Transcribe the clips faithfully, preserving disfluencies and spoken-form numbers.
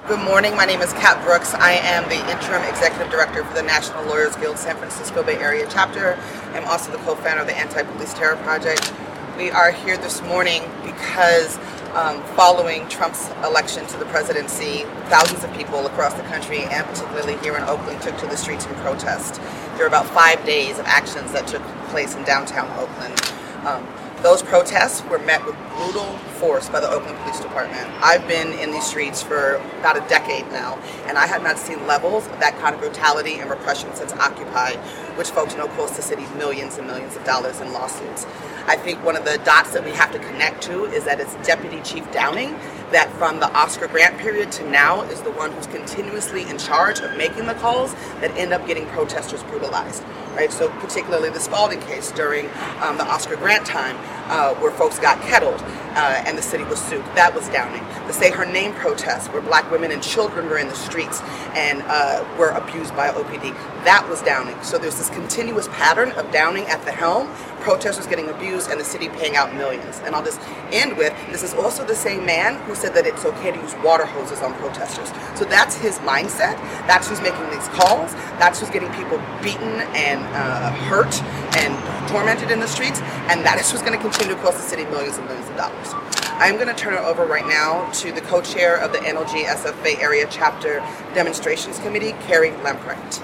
Good morning. My name is Kat Brooks. I am the Interim Executive Director for the National Lawyers Guild San Francisco Bay Area chapter. I'm also the co-founder of the Anti-Police Terror Project. We are here this morning because um, following Trump's election to the presidency, thousands of people across the country, and particularly here in Oakland, took to the streets in protest. There were about five days of actions that took place in downtown Oakland. Um, Those protests were met with brutal force by the Oakland Police Department. I've been in these streets for about a decade now, and I have not seen levels of that kind of brutality and repression since Occupy, which folks know cost the city millions and millions of dollars in lawsuits. I think one of the dots that we have to connect to is that it's Deputy Chief Downing that from the Oscar Grant period to now is the one who's continuously in charge of making the calls that end up getting protesters brutalized. Right, so particularly the Spalding case during um, the Oscar Grant time, uh, where folks got kettled uh, and the city was sued. That was Downing. The Say Her Name protests, where black women and children were in the streets and uh, were abused by O P D. That was Downing. So there's this continuous pattern of Downing at the helm, protesters getting abused, and the city paying out millions. And I'll just end with, this is also the same man who said that it's okay to use water hoses on protesters. So that's his mindset. That's who's making these calls. That's who's getting people beaten and uh, hurt and tormented in the streets. And that is who's going to continue to cost the city millions and millions of dollars. I'm going to turn it over right now to the co-chair of the N L G S F Bay Area Chapter Demonstrations Committee, Carrie Lamprecht.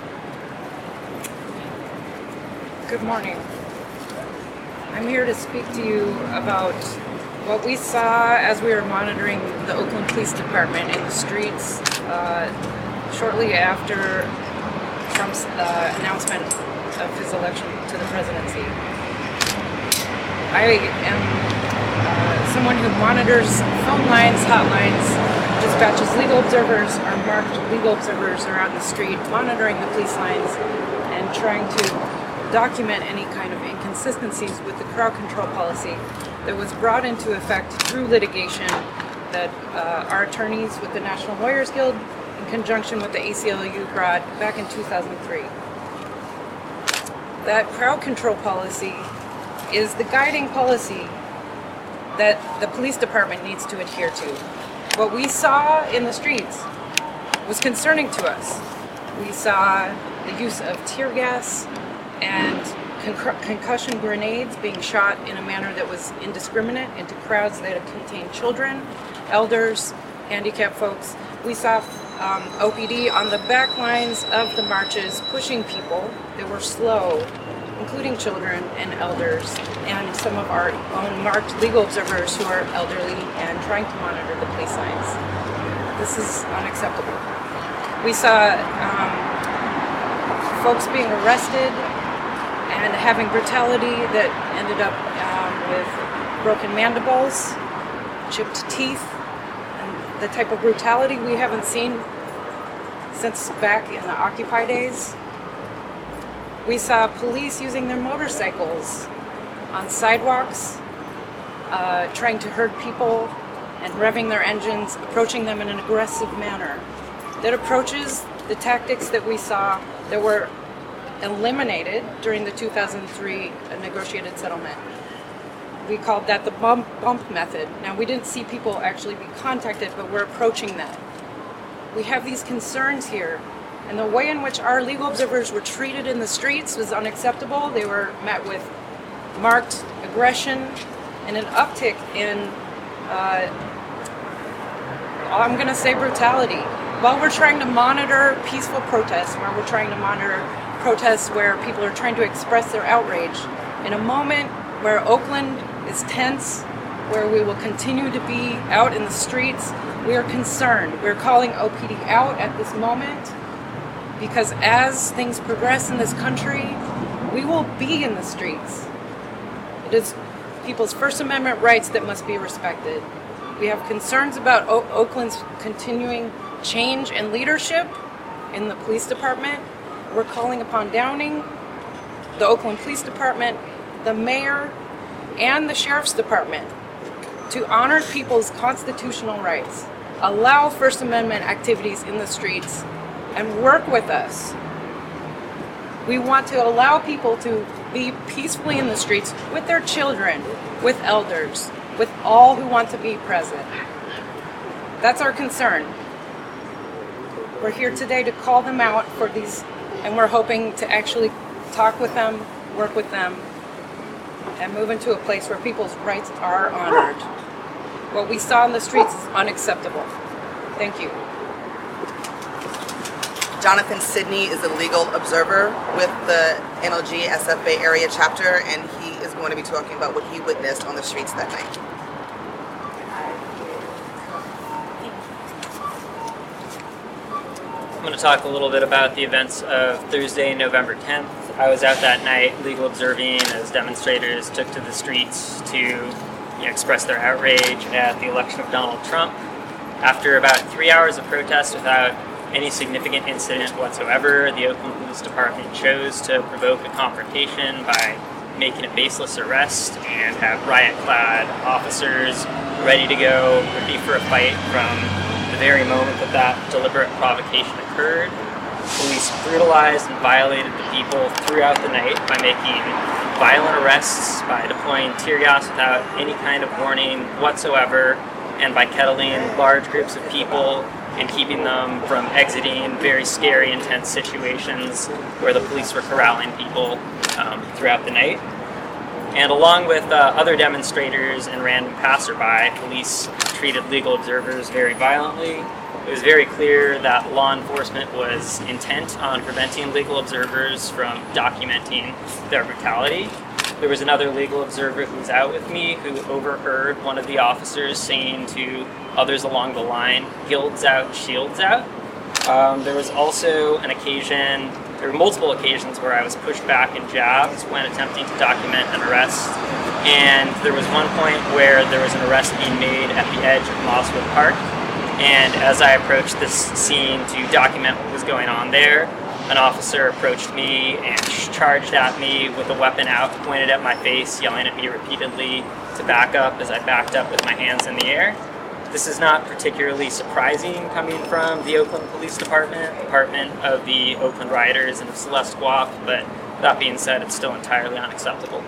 Good morning. I'm here to speak to you about what we saw as we were monitoring the Oakland Police Department in the streets uh, shortly after Trump's uh, announcement of his election to the presidency. I am uh, someone who monitors phone lines, hotlines, dispatches legal observers, or marked legal observers are out in the street monitoring the police lines and trying to document any kind of inconsistencies with the crowd control policy that was brought into effect through litigation that uh, our attorneys with the National Lawyers Guild in conjunction with the A C L U brought back in two thousand three. That crowd control policy is the guiding policy that the police department needs to adhere to. What we saw in the streets was concerning to us. We saw the use of tear gas and con- concussion grenades being shot in a manner that was indiscriminate into crowds that contained children, elders, handicapped folks. We saw um, O P D on the back lines of the marches pushing people that were slow, including children and elders, and some of our own marked legal observers who are elderly and trying to monitor the police lines. This is unacceptable. We saw um, folks being arrested and having brutality that ended up um, with broken mandibles, chipped teeth, and the type of brutality we haven't seen since back in the Occupy days. We saw police using their motorcycles on sidewalks, uh, trying to herd people and revving their engines, approaching them in an aggressive manner. That approaches the tactics that we saw that were eliminated during the two thousand three negotiated settlement. We called that the bump bump method. Now, we didn't see people actually be contacted, but we're approaching that. We have these concerns here, and the way in which our legal observers were treated in the streets was unacceptable. They were met with marked aggression and an uptick in, uh, I'm going to say brutality. While we're trying to monitor peaceful protests, while we're trying to monitor protests where people are trying to express their outrage, in a moment where Oakland is tense, where we will continue to be out in the streets, we are concerned. We're calling O P D out at this moment because as things progress in this country, we will be in the streets. It is people's First Amendment rights that must be respected. We have concerns about o- Oakland's continuing change and leadership in the police department. We're calling upon Downing, the Oakland Police Department, the mayor, and the sheriff's department to honor people's constitutional rights, allow First Amendment activities in the streets, and work with us. We want to allow people to be peacefully in the streets with their children, with elders, with all who want to be present. That's our concern. We're here today to call them out for these, and we're hoping to actually talk with them, work with them, and move into a place where people's rights are honored. What we saw in the streets is unacceptable. Thank you. Jonathan Sidney is a legal observer with the N L G S F Bay Area chapter, and he is going to be talking about what he witnessed on the streets that night. I'm going to talk a little bit about the events of Thursday, November tenth. I was out that night legal observing as demonstrators took to the streets to you know, express their outrage at the election of Donald Trump. After about three hours of protest without any significant incident whatsoever, the Oakland Police Department chose to provoke a confrontation by making a baseless arrest and have riot-clad officers ready to go, ready for a fight from the very moment that that deliberate provocation occurred. Police brutalized and violated the people throughout the night by making violent arrests, by deploying tear gas without any kind of warning whatsoever, and by kettling large groups of people and keeping them from exiting very scary, intense situations where the police were corralling people um, throughout the night. And along with uh, other demonstrators and random passerby, police treated legal observers very violently. It was very clear that law enforcement was intent on preventing legal observers from documenting their brutality. There was another legal observer who was out with me who overheard one of the officers saying to others along the line, "Guilds out, shields out." Um, there was also an occasion, there were multiple occasions where I was pushed back and jabbed when attempting to document an arrest. And there was one point where there was an arrest being made at the edge of Mosswood Park. And as I approached this scene to document what was going on there, an officer approached me and charged at me with a weapon out, pointed at my face, yelling at me repeatedly to back up as I backed up with my hands in the air. This is not particularly surprising coming from the Oakland Police Department, Department of the Oakland Rioters and of Celeste Guap, but that being said, it's still entirely unacceptable.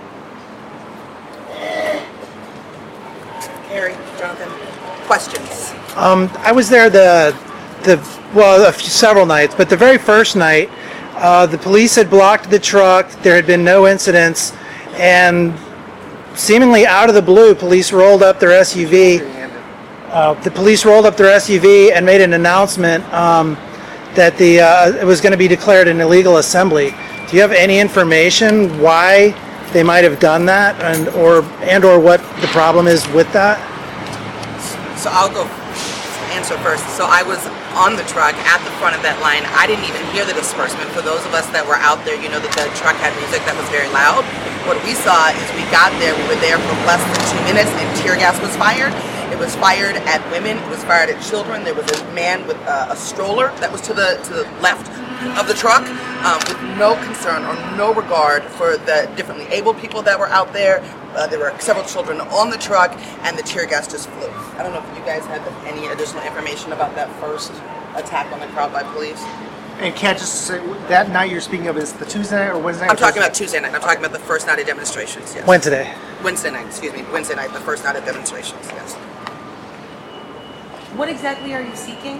Harry, Jonathan, questions? Um, I was there the, the well, a few, several nights, but the very first night, uh, the police had blocked the truck. There had been no incidents, and seemingly out of the blue, police rolled up their S U V. Uh, the police rolled up their S U V and made an announcement um, that the uh, it was going to be declared an illegal assembly. Do you have any information why they might have done that, and or and or what the problem is with that? So I'll go answer first. So I was on the truck at the front of that line. I didn't even hear the disbursement. For those of us that were out there, you know that the truck had music that was very loud. What we saw is we got there, we were there for less than two minutes and tear gas was fired. It was fired at women, it was fired at children. There was a man with a, a stroller that was to the to the left of the truck um, with no concern or no regard for the differently abled people that were out there. Uh, there were several children on the truck, and the tear gas just flew. I don't know if you guys have any additional information about that first attack on the crowd by police. And can't just say that night you're speaking of is the Tuesday night or Wednesday night? I'm talking about Tuesday night. I'm talking about the first night of demonstrations. Yes. Wednesday. Wednesday night. Excuse me. Wednesday night. The first night of demonstrations. Yes. What exactly are you seeking?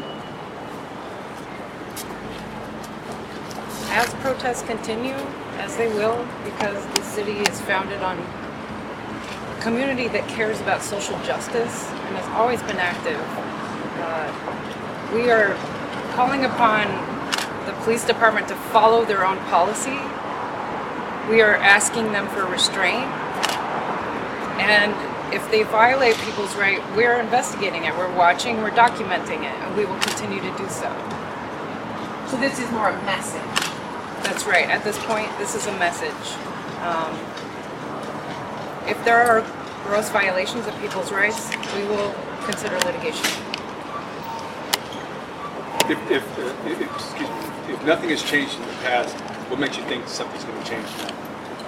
As protests continue, as they will, because the city is founded on a community that cares about social justice and has always been active, uh, we are calling upon the police department to follow their own policy. We are asking them for restraint, and if they violate people's right, we're investigating it, we're watching, we're documenting it, and we will continue to do so. So this is more a message. That's right. At this point, this is a message. Um, if there are gross violations of people's rights, we will consider litigation. If, if, uh, if, excuse me, if nothing has changed in the past, what makes you think something's going to change now?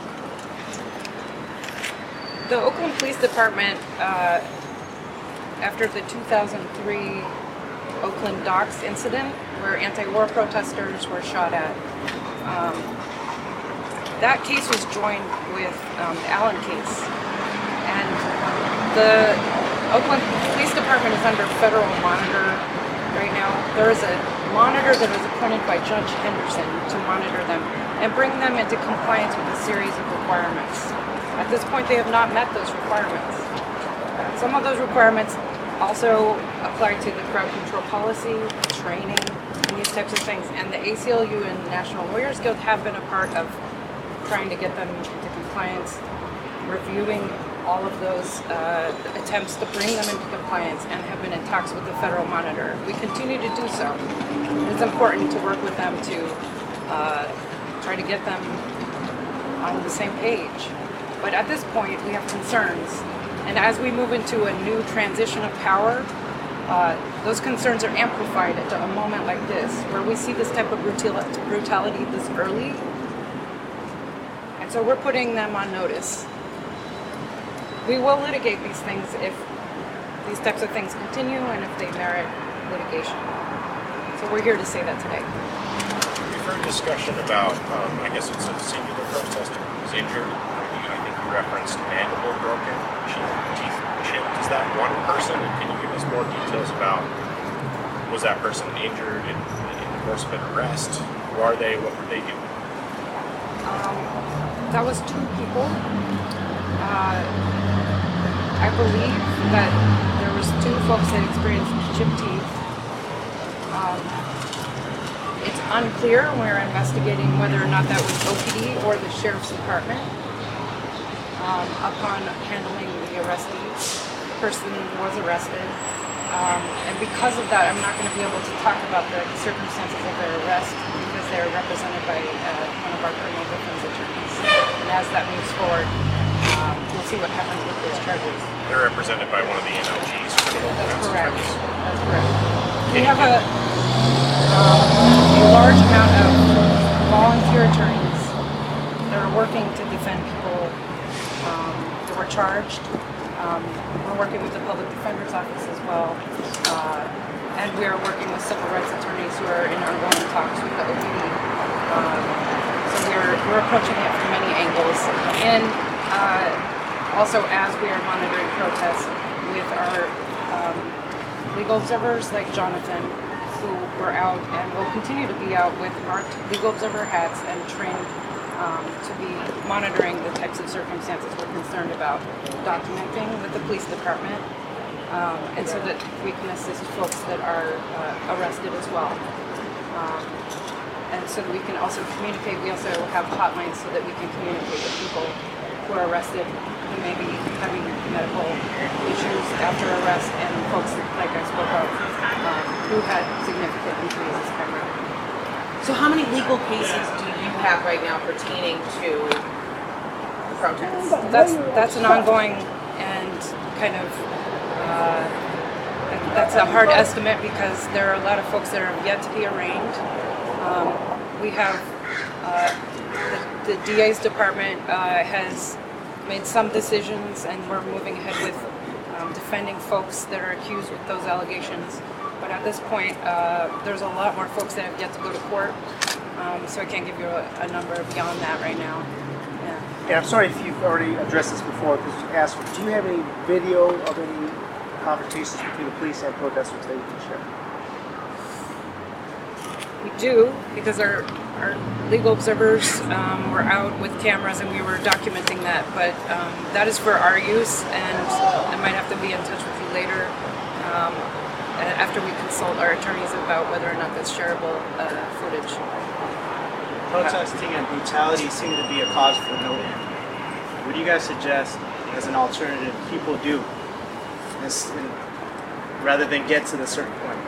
The Oakland Police Department, uh, after the two thousand three Oakland Docks incident, where anti-war protesters were shot at, um, that case was joined with um, the Allen case. And the Oakland Police Department is under federal monitor right now. There is a monitor that was appointed by Judge Henderson to monitor them and bring them into compliance with a series of requirements. At this point, they have not met those requirements. Some of those requirements also apply to the crowd control policy, training, and these types of things. And the A C L U and National Lawyers Guild have been a part of trying to get them into compliance, reviewing all of those uh, attempts to bring them into compliance, and have been in talks with the federal monitor. We continue to do so. It's important to work with them to uh, try to get them on the same page. But at this point, we have concerns. And as we move into a new transition of power, uh, those concerns are amplified at a moment like this, where we see this type of brutal- brutality this early. And so we're putting them on notice. We will litigate these things if these types of things continue and if they merit litigation. So we're here to say that today. We've heard discussion about, um, I guess it's a singular protester who was injured. I think you referenced mandible broken, teeth chipped. Is that one person? And can you give us more details about, was that person injured in, in the course of an arrest? Who are they? What were they doing? Um, that was two people. Uh, I believe that there was two folks that experienced chipped teeth. Um, it's unclear. We're investigating whether or not that was O P D or the Sheriff's Department. Um, upon handling the arrestee, the person was arrested. Um, and because of that, I'm not going to be able to talk about the circumstances of their arrest because they're represented by uh, one of our criminal defense attorneys. And as that moves forward, um, we'll see what happens with those charges. They're represented by one of the N L G's criminal That's defense correct. attorneys. That's correct. We have a, um, a large amount of volunteer attorneys that are working to defend people um, that were charged. Um, we're working with the Public Defender's Office as well. Uh, and we are working with civil rights attorneys who are in ongoing talks with the O P D. Um, so we're, we're approaching it from many angles. And uh, also as we are monitoring protests with our um, legal observers like Jonathan, who were out and will continue to be out with marked legal observer hats and trained um, to be monitoring the types of circumstances we're concerned about, documenting with the police department, um, and so that we can assist folks that are uh, arrested as well. Um, and so that we can also communicate. We also have hotlines so that we can communicate with people who are arrested, who may be having medical issues after arrest, and folks like I spoke of um, who had significant injuries this time around. So how many legal cases do you have right now pertaining to the protests? That's that's an ongoing and kind of uh, that's a hard estimate because there are a lot of folks that are yet to be arraigned. Um, we have uh, the, the D A's department uh, has made some decisions, and we're moving ahead with um, defending folks that are accused with those allegations. But at this point, uh, there's a lot more folks that have yet to go to court, um, so I can't give you a, a number beyond that right now. Yeah. Yeah, I'm sorry if you've already addressed this before, because you asked, do you have any video of any confrontations between the police and protesters that you can share? We do, because our, our legal observers um, were out with cameras and we were documenting that, but um, that is for our use, and I might have to be in touch with you later um, after we consult our attorneys about whether or not that's shareable uh, footage. Protesting and brutality seem to be a cause for no end. What do you guys suggest as an alternative people do this, in, rather than get to the certain point?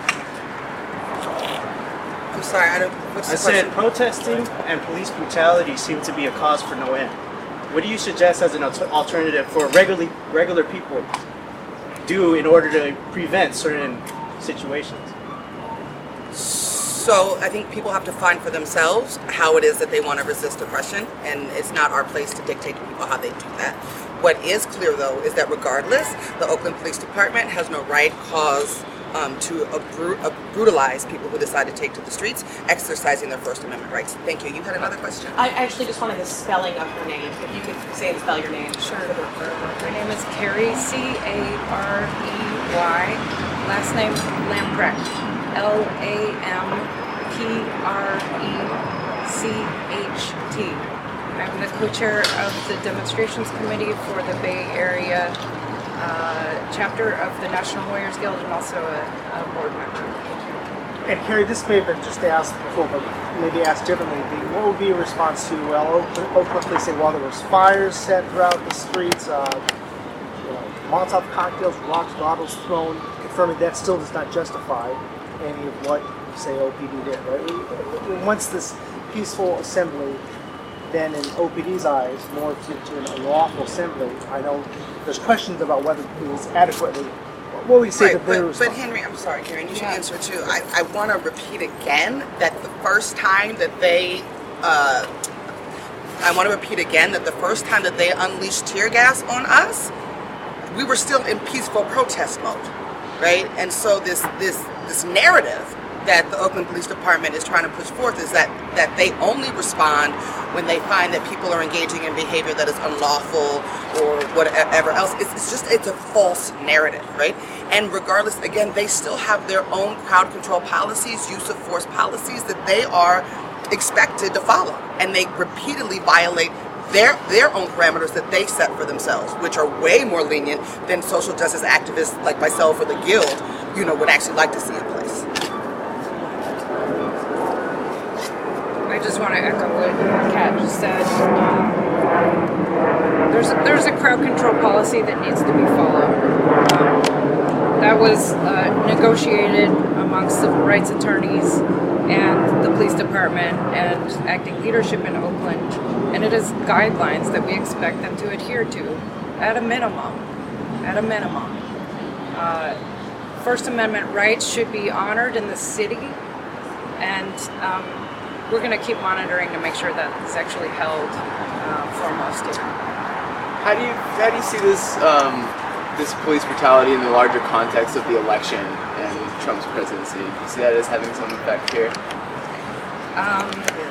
I'm sorry, I don't. What's the I said question? protesting and police brutality seem to be a cause for no end. What do you suggest as an alter- alternative for regularly regular people do in order to prevent certain situations? So I think people have to find for themselves how it is that they want to resist oppression, and it's not our place to dictate to people how they do that. What is clear, though, is that regardless, the Oakland Police Department has no right, cause um, to abru- uh, brutalize people who decide to take to the streets, exercising their First Amendment rights. Thank you. You had another question? I actually just wanted the spelling of your name. If you could say and spell your name. Sure. My name is Carrie, C A R E Y, last name Lamprecht. L A M P R E C H T. I'm the co-chair of the demonstrations committee for the Bay Area uh, chapter of the National Lawyers Guild, and also a, a board member. And Carrie, this may have been just asked before, but maybe asked differently. The- What would be a response to, well, Oakland, Oakland police say, well, there was fires set throughout the streets, uh, you know, Molotov cocktails, rocks, bottles thrown, confirming that still does not justify any of what, say, O P D did, right? We- we- Once this peaceful assembly, then in O P D's eyes, morphed into an unlawful assembly, I know there's questions about whether it was adequately, what would you say Right, that their but, but response? Henry, I'm sorry, Karen, you should Yeah. answer too. I, I want to repeat again that the first time that they, uh, I want to repeat again that the first time that they unleashed tear gas on us, we were still in peaceful protest mode, right? And so this this this narrative that the Oakland Police Department is trying to push forth is that that they only respond when they find that people are engaging in behavior that is unlawful or whatever else. It's, it's just, it's a false narrative, right? And regardless, again, they still have their own crowd control policies, use of force policies that they are expected to follow. And they repeatedly violate their their own parameters that they set for themselves, which are way more lenient than social justice activists like myself or the Guild, you know, would actually like to see in place. I just want to echo what Kat just said. Um, there's there's a crowd control policy that needs to be followed. Um, that was uh, negotiated amongst civil rights attorneys and the police department and acting leadership in Oakland, and it is guidelines that we expect them to adhere to, at a minimum. At a minimum, uh, First Amendment rights should be honored in the city, and um, we're going to keep monitoring to make sure that it's actually held uh, foremost here. How do you how do you see this um, this police brutality in the larger context of the election and Trump's presidency? Do you see that as having some effect here? Um,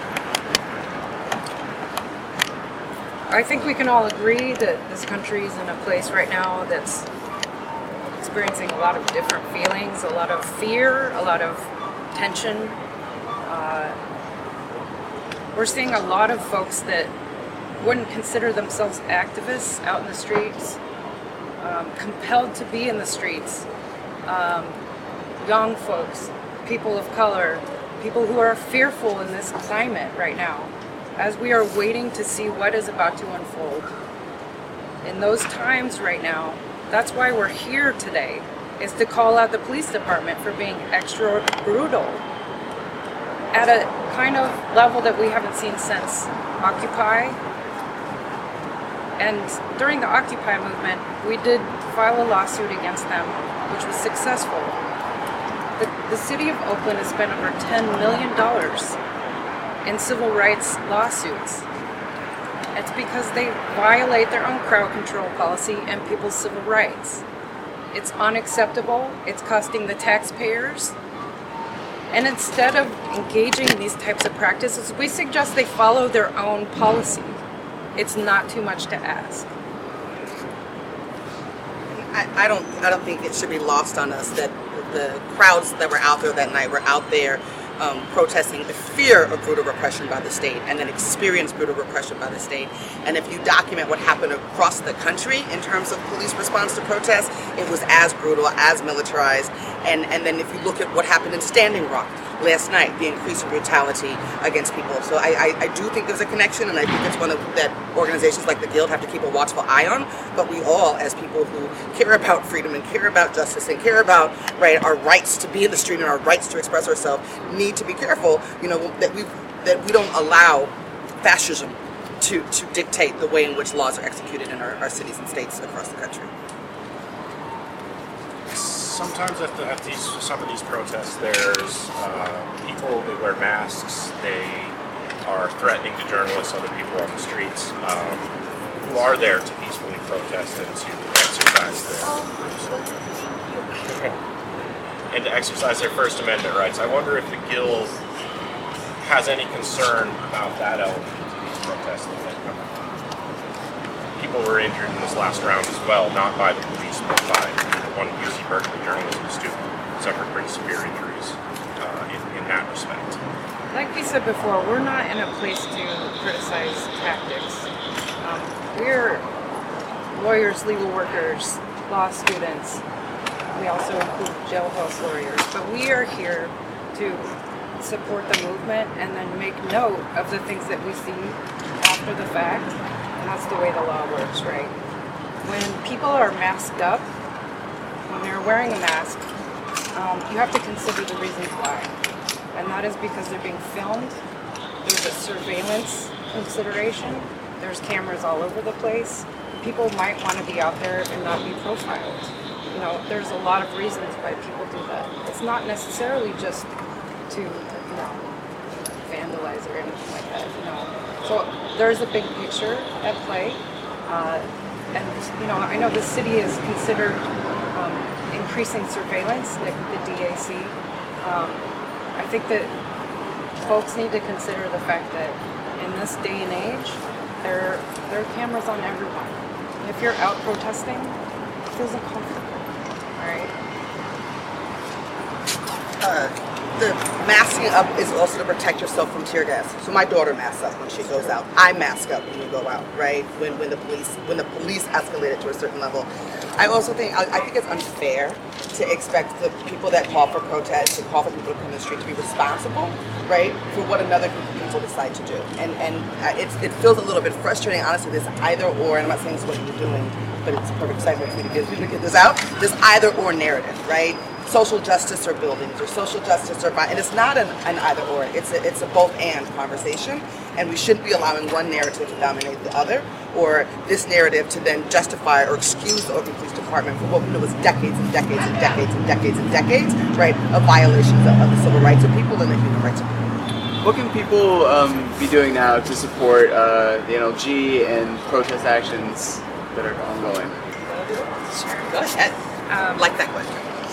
I think we can all agree that this country is in a place right now that's experiencing a lot of different feelings, a lot of fear, a lot of tension. Uh, we're seeing a lot of folks that wouldn't consider themselves activists out in the streets, um, compelled to be in the streets. Um, young folks, people of color, people who are fearful in this climate right now, as we are waiting to see what is about to unfold. In those times right now, that's why we're here today, is to call out the police department for being extra brutal at a kind of level that we haven't seen since Occupy. And during the Occupy movement, we did file a lawsuit against them, which was successful. The, the city of Oakland has spent over ten million dollars in civil rights lawsuits. It's because they violate their own crowd control policy and people's civil rights. It's unacceptable. It's costing the taxpayers. And instead of engaging in these types of practices, we suggest they follow their own policy. It's not too much to ask. I, I don't I don't think it should be lost on us that the crowds that were out there that night were out there um, protesting the fear of brutal repression by the state, and then experienced brutal repression by the state. And if you document what happened across the country in terms of police response to protests, it was as brutal, as militarized. And, and then if you look at what happened in Standing Rock last night, the increase in brutality against people. So I, I, I do think there's a connection, and I think it's one of that organizations like the Guild have to keep a watchful eye on. But we all, as people who care about freedom and care about justice and care about right our rights to be in the street and our rights to express ourselves, need to be careful, you know, that we that we don't allow fascism to, to dictate the way in which laws are executed in our, our cities and states across the country. Sometimes at, the, at these some of these protests, there's uh, people that wear masks. They are threatening to journalists, other people on the streets, um, who are there to peacefully protest and to exercise their and to exercise their First Amendment rights. I wonder if the Guild has any concern about that element to these protests. People were injured in this last round as well, not by the police, but by one U C Berkeley journalism student who suffered pretty severe injuries. like we said before, we're not in a place to criticize tactics. Um, we're lawyers, legal workers, law students. We also include jailhouse lawyers, but we are here to support the movement and then make note of the things that we see after the fact. And that's the way the law works, right? When people are masked up, when they're wearing a mask, um, you have to consider the reasons why. And that is because they're being filmed. There's a surveillance consideration. There's cameras all over the place. People might want to be out there and not be profiled. You know, there's a lot of reasons why people do that. It's not necessarily just to, you know, vandalize or anything like that, you know. So there's a big picture at play. Uh, and, you know, I know the city has considered um, increasing surveillance, the, the D A C. Um, I think that folks need to consider the fact that in this day and age, there, there are cameras on everyone. If you're out protesting, it feels uncomfortable, all right? Uh, the masking up is also to protect yourself from tear gas. So my daughter masks up when she goes out. I mask up when we go out, right? When when the police when the police escalate it to a certain level. I also think I, I think it's unfair to expect the people that call for protests, to call for people to come in the street, to be responsible, right, for what another group of people decide to do. And and uh, it's, it feels a little bit frustrating, honestly. This either or, and I'm not saying this is what you're doing, but it's a perfect segment for me to get, to get this out. This either or narrative, right? Social justice or buildings, or social justice or violence. And it's not an, an either or. It's a, it's a both and conversation. And we shouldn't be allowing one narrative to dominate the other, or this narrative to then justify or excuse the Oakland Police Department for what we know was decades and decades and decades and decades and decades, right, of violations of, of the civil rights of people and the human rights of people. What can people um, be doing now to support uh, the N L G and protest actions that are ongoing? Sure, go ahead. Um, like that question.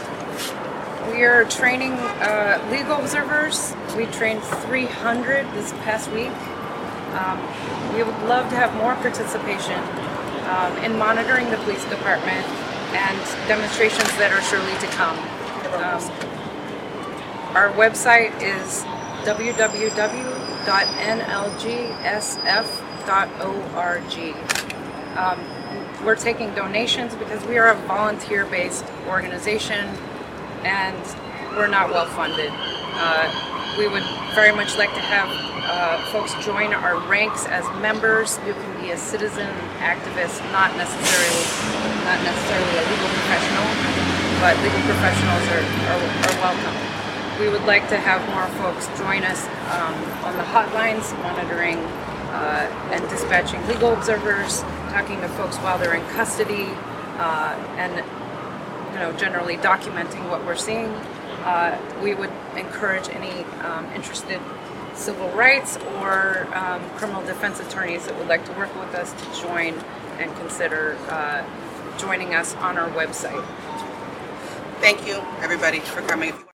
We are training uh, legal observers. We trained three hundred this past week. Um, we would love to have more participation um, in monitoring the police department and demonstrations that are surely to come. Um, our website is w w w dot n l g s f dot org. Um, we're taking donations because we are a volunteer-based organization and we're not well funded. Uh, we would very much like to have uh, folks join our ranks as members. You can be a citizen activist, not necessarily not necessarily a legal professional, but legal professionals are, are, are welcome. We would like to have more folks join us um, on the hotlines, monitoring uh, and dispatching legal observers, talking to folks while they're in custody, uh, and you know, generally documenting what we're seeing. Uh, we would encourage any um, interested civil rights or um, criminal defense attorneys that would like to work with us to join and consider uh, joining us on our website. Thank you, everybody, for coming.